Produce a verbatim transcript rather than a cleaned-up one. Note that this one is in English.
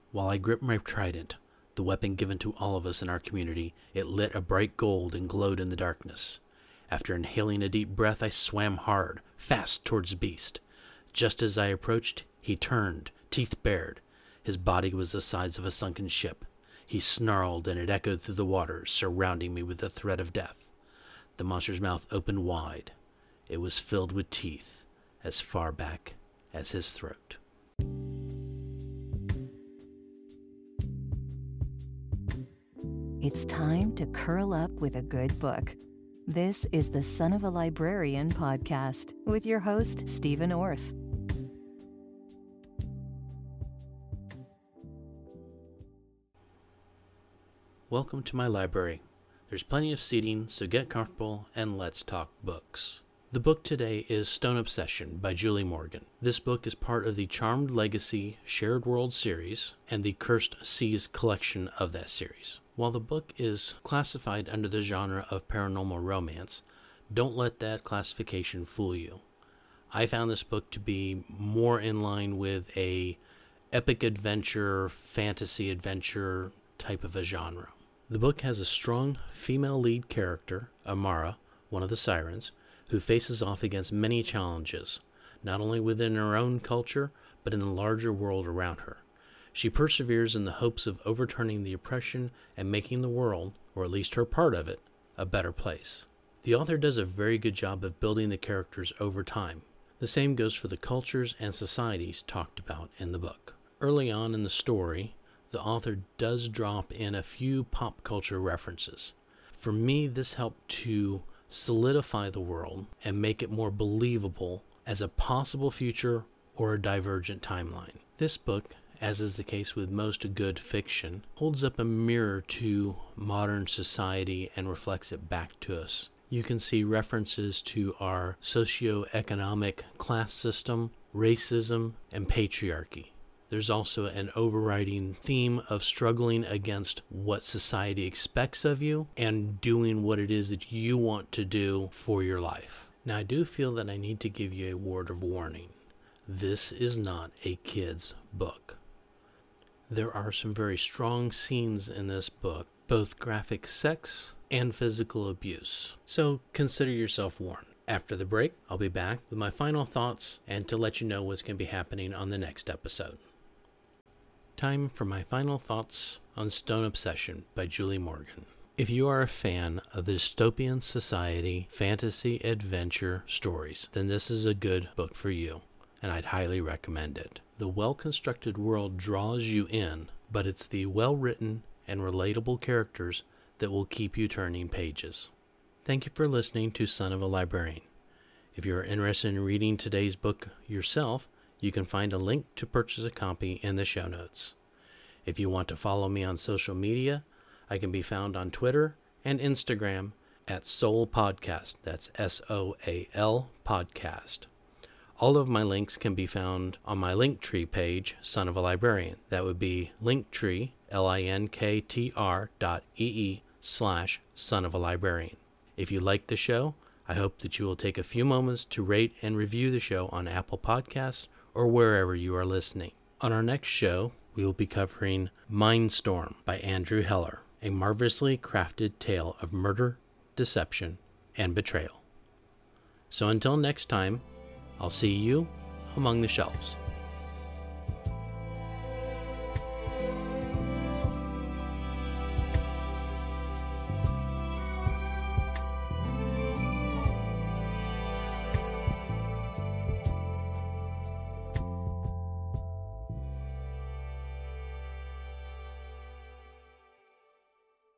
While I gripped my trident, the weapon given to all of us in our community, it lit a bright gold and glowed in the darkness. After inhaling a deep breath, I swam hard, fast towards the beast. Just as I approached, he turned, teeth bared. His body was the size of a sunken ship. He snarled, and it echoed through the waters, surrounding me with the threat of death. The monster's mouth opened wide. It was filled with teeth, as far back as his throat. It's time to curl up with a good book. This is the Son of a Librarian podcast with your host, Stephen Orth. Welcome to my library. There's plenty of seating, so get comfortable and let's talk books. The book today is Stone Obsession by Julie Morgan. This book is part of the Charmed Legacy Shared World series and the Cursed Seas collection of that series. While the book is classified under the genre of paranormal romance, don't let that classification fool you. I found this book to be more in line with a epic adventure, fantasy adventure type of a genre. The book has a strong female lead character, Amara, one of the sirens, who faces off against many challenges, not only within her own culture, but in the larger world around her. She perseveres in the hopes of overturning the oppression and making the world, or at least her part of it, a better place. The author does a very good job of building the characters over time. The same goes for the cultures and societies talked about in the book. Early on in the story, the author does drop in a few pop culture references. For me, this helped to solidify the world and make it more believable as a possible future or a divergent timeline. This book, as is the case with most good fiction, holds up a mirror to modern society and reflects it back to us. You can see references to our socio-economic class system, racism, and patriarchy. There's also an overriding theme of struggling against what society expects of you and doing what it is that you want to do for your life. Now, I do feel that I need to give you a word of warning. This is not a kid's book. There are some very strong scenes in this book, both graphic sex and physical abuse. So consider yourself warned. After the break, I'll be back with my final thoughts and to let you know what's going to be happening on the next episode. Time for my final thoughts on Stone Obsession by Julie Morgan. If you are a fan of the dystopian society, fantasy, adventure stories, then this is a good book for you, and I'd highly recommend it. The well-constructed world draws you in, but it's the well-written and relatable characters that will keep you turning pages. Thank you for listening to Son of a Librarian. If you are interested in reading today's book yourself, you can find a link to purchase a copy in the show notes. If you want to follow me on social media, I can be found on Twitter and Instagram at Soul Podcast. That's S O A L Podcast. All of my links can be found on my Linktree page, Son of a Librarian. That would be Linktree, L-I-N-K-T-R dot E-E slash Son of a Librarian. If you like the show, I hope that you will take a few moments to rate and review the show on Apple Podcasts or wherever you are listening. On our next show, we will be covering Mindstorm by Andrew Heller, a marvelously crafted tale of murder, deception, and betrayal. So until next time, I'll see you among the shelves.